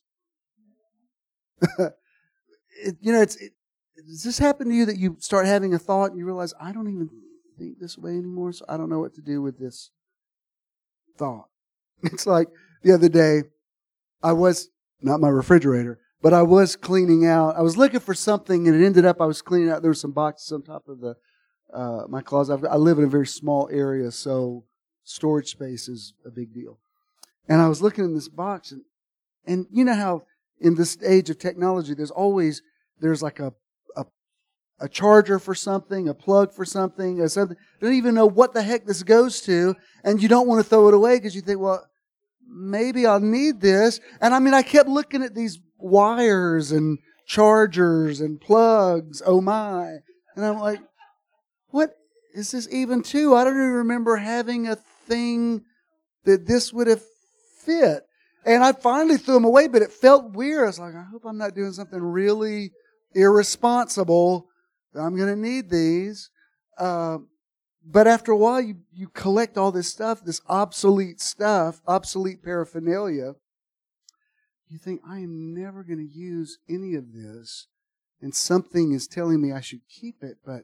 Speaker 1: it, you know, it's it, does this happen to you that you start having a thought and you realize, I don't even think this way anymore, so I don't know what to do with this thought. It's like the other day, I was, not my refrigerator, but I was cleaning out. I was looking for something, and it ended up I was cleaning out. There were some boxes on top of the uh, my closet. I've, I live in a very small area, so storage space is a big deal. And I was looking in this box, and and you know how in this age of technology, there's always there's like a a, a charger for something, a plug for something, or something. You don't even know what the heck this goes to, and you don't want to throw it away because you think, well, maybe I'll need this. And I mean, I kept looking at these wires and chargers and plugs. Oh my. And I'm like, what is this even to? I don't even remember having a thing that this would have fit. And I finally threw them away, but it felt weird. I was like, I hope I'm not doing something really irresponsible. I'm going to need these. Uh, But after a while, you, you collect all this stuff, this obsolete stuff, obsolete paraphernalia. You think, I am never going to use any of this. And something is telling me I should keep it. But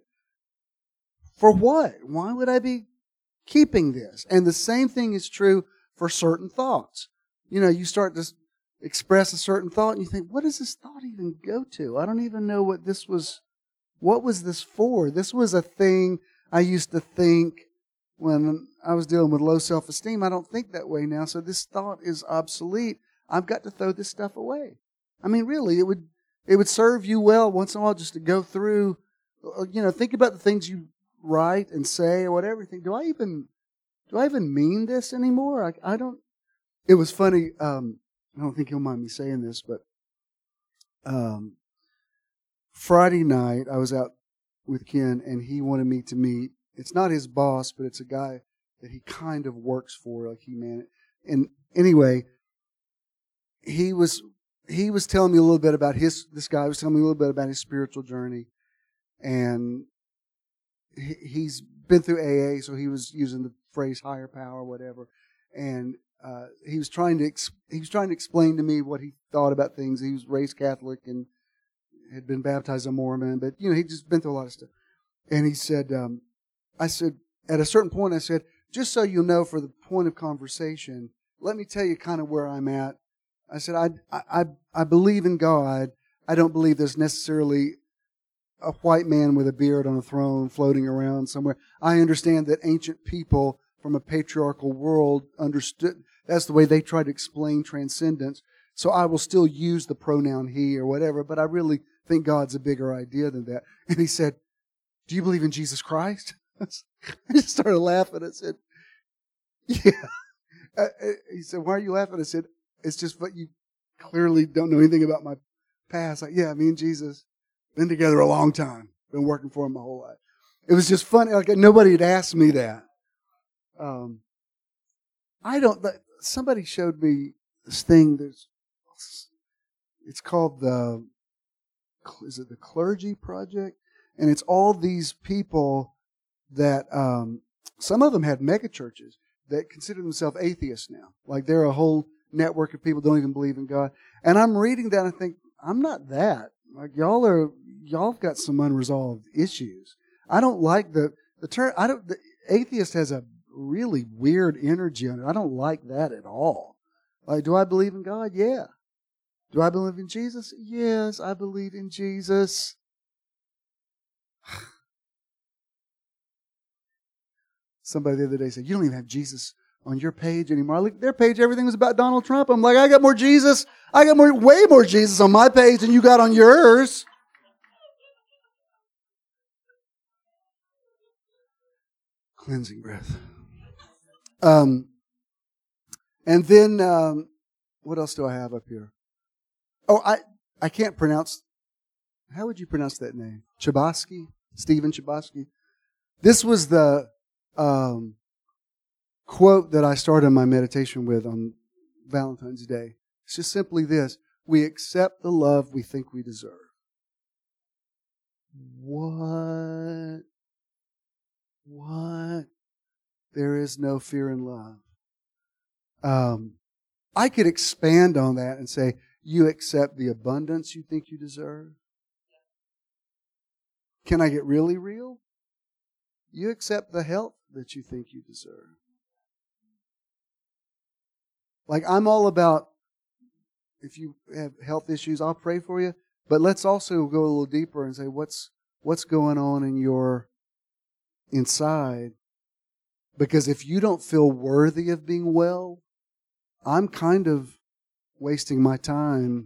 Speaker 1: for what? Why would I be keeping this? And the same thing is true for certain thoughts. You know, you start to express a certain thought and you think, what does this thought even go to? I don't even know what this was. What was this for? This was a thing I used to think when I was dealing with low self-esteem. I don't think that way now, so this thought is obsolete. I've got to throw this stuff away. I mean, really, it would it would serve you well once in a while just to go through, you know, think about the things you write and say or whatever. Think, do I even do I even mean this anymore? I, I don't. It was funny. Um, I don't think you'll mind me saying this, but um, Friday night I was out with Ken, and he wanted me to meet. It's not his boss, but it's a guy that he kind of works for, like he man. And anyway, he was he was telling me a little bit about his. This guy was telling me a little bit about his spiritual journey, and he, he's been through A A, so he was using the phrase higher power, whatever. And uh, he was trying to ex- he was trying to explain to me what he thought about things. He was raised Catholic and had been baptized a Mormon, but you know he'd just been through a lot of stuff. And he said, um, I said at a certain point, I said, just so you know, for the point of conversation, let me tell you kind of where I'm at. I said, I I I believe in God. I don't believe there's necessarily a white man with a beard on a throne floating around somewhere. I understand that ancient people from a patriarchal world understood. That's the way they try to explain transcendence. So I will still use the pronoun he or whatever, but I really think God's a bigger idea than that. And he said, do you believe in Jesus Christ? I just started laughing. I said, yeah. He said, why are you laughing? I said, it's just what you clearly don't know anything about my past. Like, yeah, me and Jesus been together a long time. Been working for him my whole life. It was just funny. Like nobody had asked me that. Um, I don't. Somebody showed me this thing. There's. It's called the. Is it the Clergy Project? And it's all these people that um, some of them had mega churches that consider themselves atheists now. Like they're a whole network of people who don't even believe in God. And I'm reading that and I think, I'm not that. Like y'all are, y'all have got some unresolved issues. I don't like the, the term, I don't, the atheist has a really weird energy on it. I don't like that at all. Like, do I believe in God? Yeah. Do I believe in Jesus? Yes, I believe in Jesus. Somebody the other day said, you don't even have Jesus on your page anymore. I looked at their page, everything was about Donald Trump. I'm like, I got more Jesus. I got more, way more Jesus on my page than you got on yours. Cleansing breath. Um, and then, um, what else do I have up here? Oh, I, I can't pronounce, how would you pronounce that name? Chbosky? Stephen Chbosky? This was the um, quote that I started my meditation with on Valentine's Day. It's just simply this: we accept the love we think we deserve. What? What? There is no fear in love. Um, I could expand on that and say, you accept the abundance you think you deserve? Can I get really real? You accept the health that you think you deserve. Like, I'm all about, if you have health issues, I'll pray for you. But let's also go a little deeper and say, what's what's going on in your inside? Because if you don't feel worthy of being well, I'm kind of wasting my time.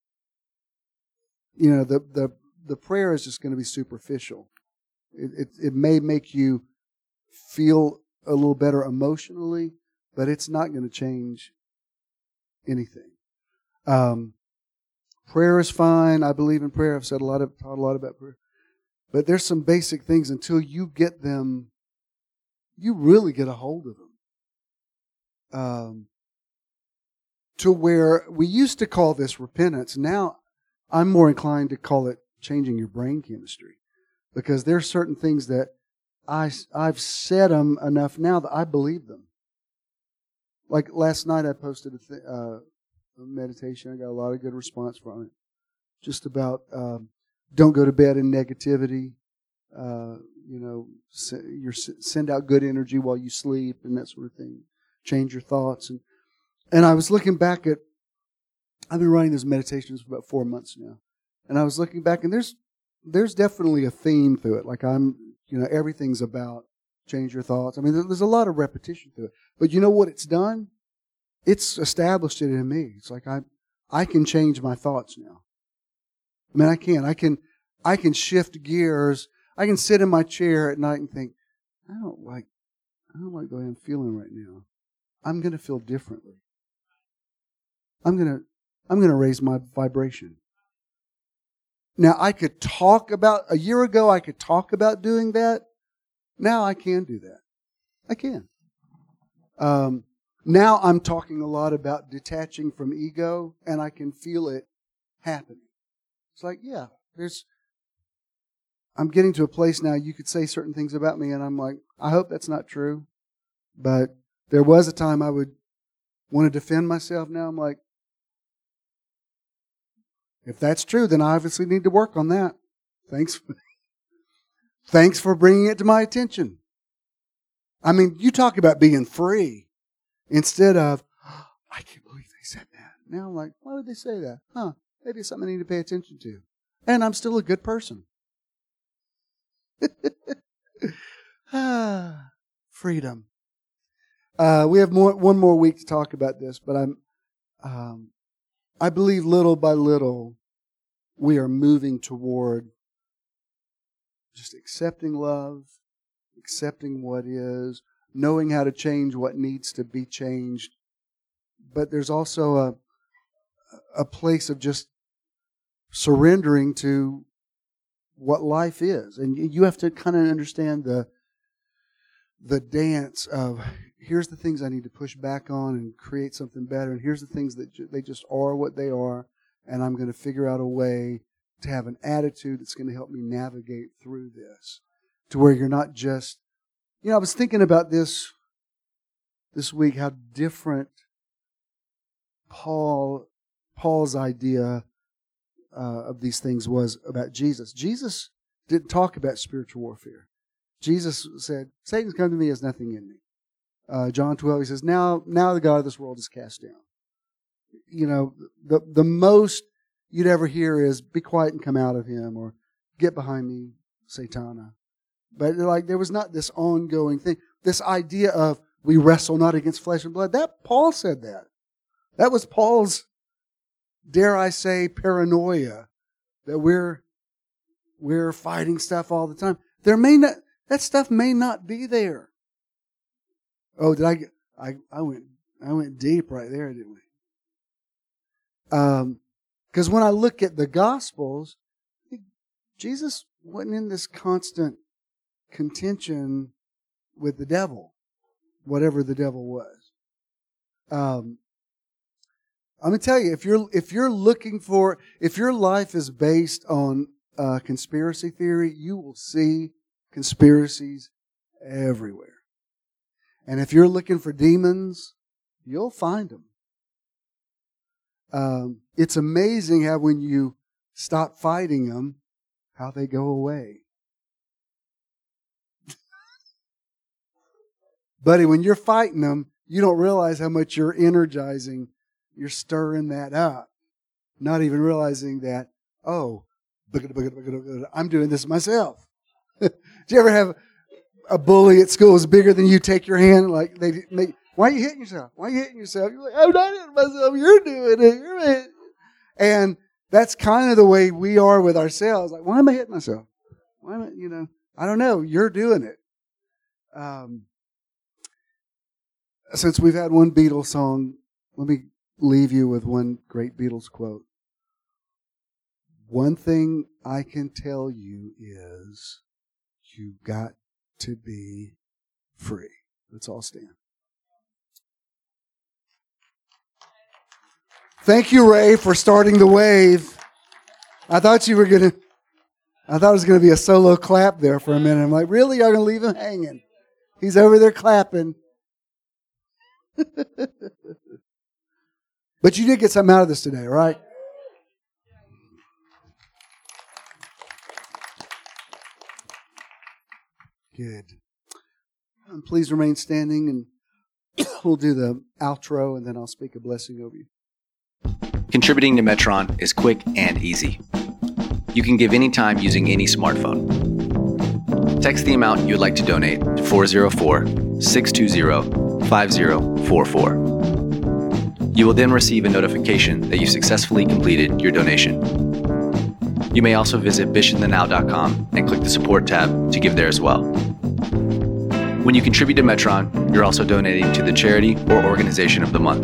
Speaker 1: You know, the the, the prayer is just going to be superficial. It, it it may make you feel a little better emotionally, but it's not going to change anything. Um, prayer is fine. I believe in prayer. I've said a lot of taught a lot about prayer. But there's some basic things until you get them, you really get a hold of them. Um, to where we used to call this repentance. Now I'm more inclined to call it changing your brain chemistry. Because there's certain things that I, I've said them enough now that I believe them. Like last night I posted a, th- uh, a meditation. I got a lot of good response from it. Just about um, don't go to bed in negativity. Uh, you know, s- you're, send out good energy while you sleep and that sort of thing. Change your thoughts. And, and I was looking back at, I've been writing those meditations for about four months now. And I was looking back and there's there's definitely a theme to it. Like I'm, you know, everything's about change your thoughts. I mean, there's a lot of repetition to it. But you know what it's done? It's established it in me. It's like I I can change my thoughts now. I mean, I can. I can I can shift gears. I can sit in my chair at night and think, I don't like I don't like the way I'm feeling right now. I'm going to feel differently. I'm going to I'm going to raise my vibration. Now, I could talk about, a year ago, I could talk about doing that. Now I can do that. I can. Um, now I'm talking a lot about detaching from ego, and I can feel it happening. It's like, yeah, there's, I'm getting to a place now you could say certain things about me, and I'm like, I hope that's not true. But there was a time I would want to defend myself. Now I'm like, if that's true, then I obviously need to work on that. Thanks. For, thanks for bringing it to my attention. I mean, you talk about being free instead of, oh, I can't believe they said that. Now I'm like, why would they say that? Huh, maybe it's something I need to pay attention to. And I'm still a good person. ah, freedom. Uh, we have more, one more week to talk about this, but I'm, um, I believe little by little we are moving toward just accepting love, accepting what is, knowing how to change what needs to be changed. But there's also a a place of just surrendering to what life is. And you have to kind of understand the the dance of here's the things I need to push back on and create something better. And here's the things that ju- they just are what they are. And I'm going to figure out a way to have an attitude that's going to help me navigate through this. To where you're not just, you know, I was thinking about this this week, how different Paul Paul's idea uh, of these things was about Jesus. Jesus didn't talk about spiritual warfare. Jesus said, Satan's come to me, has nothing in me. Uh, John twelve, he says, now, now the God of this world is cast down. You know, the, the most you'd ever hear is, be quiet and come out of him, or get behind me, Satana. But like there was not this ongoing thing, this idea of we wrestle not against flesh and blood. That Paul said that. That was Paul's, dare I say, paranoia, that we're we're fighting stuff all the time. There may not that stuff may not be there. Oh, did I get I, I went I went deep right there, didn't we? Um because when I look at the Gospels, Jesus wasn't in this constant contention with the devil, whatever the devil was. Um, I'm going to tell you, if you're if you're looking for, if your life is based on uh, conspiracy theory, you will see conspiracies everywhere. And if you're looking for demons, you'll find them. um, it's amazing how when you stop fighting them, how they go away. Buddy, when you're fighting them, you don't realize how much you're energizing. You're stirring that up. Not even realizing that, oh, I'm doing this myself. Do you ever have a bully at school is bigger than you, take your hand, like they make, why are you hitting yourself? Why are you hitting yourself? You're like, I'm not hitting myself. You're doing it. You're it. And that's kind of the way we are with ourselves. Like, why am I hitting myself? Why am I, you know, I don't know. You're doing it. Um, since we've had one Beatles song, let me leave you with one great Beatles quote. One thing I can tell you is you've got to be free. Let's all stand. Thank you, Ray, for starting the wave. I thought you were going to, I thought it was going to be a solo clap there for a minute. I'm like, really? Y'all going to leave him hanging? He's over there clapping. But you did get something out of this today, right? Good. Um, please remain standing, and we'll do the outro, and then I'll speak a blessing over you.
Speaker 2: Contributing to Metron is quick and easy. You can give anytime using any smartphone. Text the amount you would like to donate to four oh four, six two zero, five oh four four. You will then receive a notification that you successfully completed your donation. You may also visit bishop the now dot com and click the support tab to give there as well. When you contribute to Metron, you're also donating to the charity or organization of the month.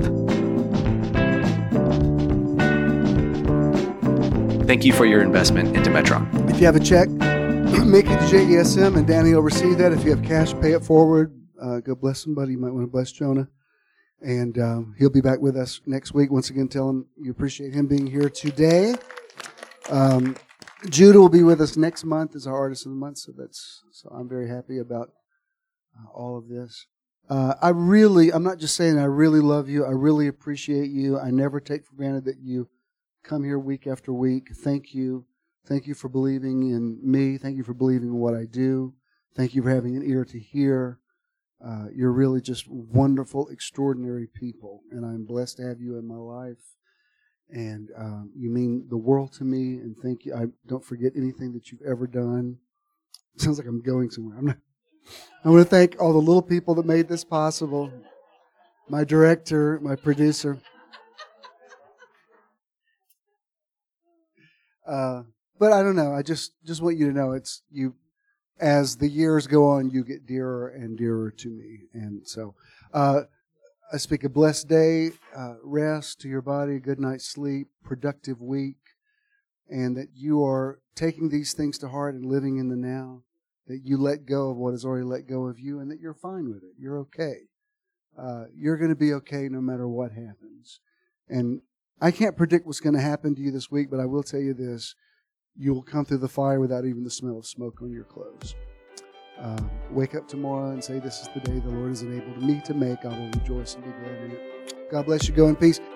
Speaker 2: Thank you for your investment into Metron.
Speaker 1: If you have a check, make it to J E S M, and Danny will receive that. If you have cash, pay it forward. Uh, God bless somebody. You might want to bless Jonah. And uh, he'll be back with us next week. Once again, tell him you appreciate him being here today. Um, Judah will be with us next month as our Artist of the Month, so that's so I'm very happy about uh, all of this. Uh, I really, I'm not just saying I really love you. I really appreciate you. I never take for granted that you come here week after week. Thank you. Thank you for believing in me. Thank you for believing in what I do. Thank you for having an ear to hear. Uh, you're really just wonderful, extraordinary people, and I'm blessed to have you in my life. And uh, you mean the world to me, and thank you. I don't forget anything that you've ever done. It sounds like I'm going somewhere. I'm not. I want to thank all the little people that made this possible. My director, my producer. Uh, but I don't know. I just, just want you to know it's you. As the years go on, you get dearer and dearer to me. And so uh, I speak a blessed day, uh, rest to your body, good night's sleep, productive week, and that you are taking these things to heart and living in the now, that you let go of what has already let go of you, and that you're fine with it. You're okay. Uh, you're going to be okay no matter what happens. And I can't predict what's going to happen to you this week, but I will tell you this. You will come through the fire without even the smell of smoke on your clothes. Uh, wake up tomorrow and say, this is the day the Lord has enabled me to make. I will rejoice and be glad in it. God bless you. Go in peace.